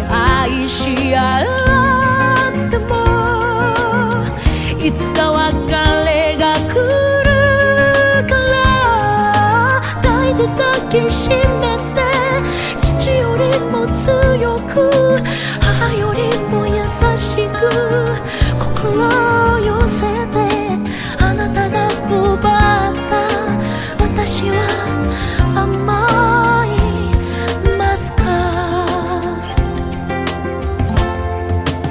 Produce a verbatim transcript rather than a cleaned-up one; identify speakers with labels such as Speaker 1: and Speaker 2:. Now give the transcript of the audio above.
Speaker 1: 愛し合ってもいつか別れが来るから抱いて抱きしめて父よりも強く母より